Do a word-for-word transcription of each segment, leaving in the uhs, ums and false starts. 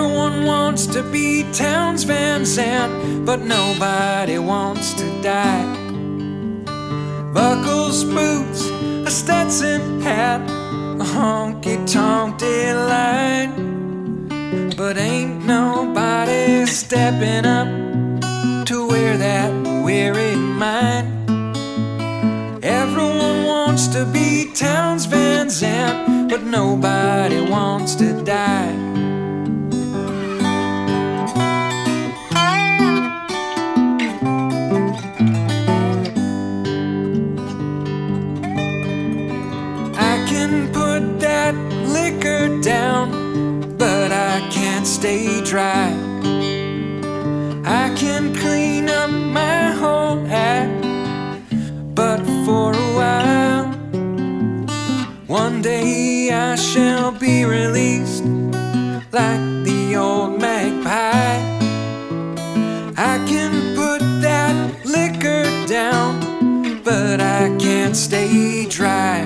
Everyone wants to be Townes Van Zandt, but nobody wants to die. Buckles, boots, a Stetson hat, a honky-tonk delight, but ain't nobody stepping up to wear that weary mind. Everyone wants to be Townes Van Zandt, but nobody wants to die. I can put that liquor down, but I can't stay dry. I can clean up my whole act, but for a while, one day I shall be released like the old magpie. I can put that liquor down, but I can't stay dry.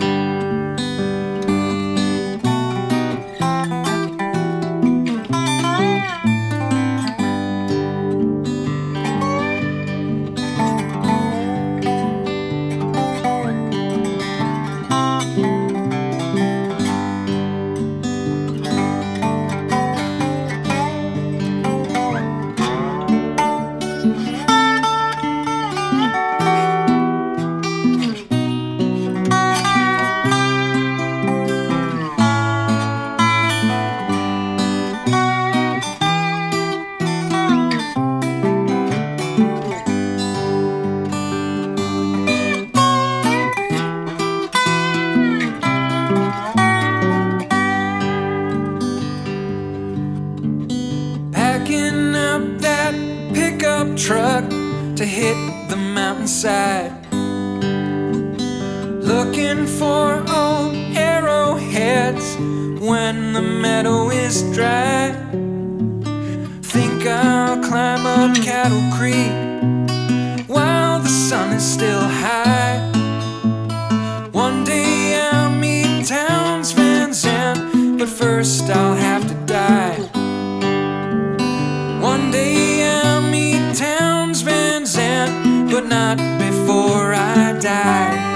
Packing up that pickup truck to hit the mountainside, looking for old arrowheads when the meadow is dry. Think I'll climb up Cattle Creek while the sun is still high. One day I'll meet Townes Van Zandt, but first I'll have to die. One day I'll meet Townes Van Zandt, but not before I die.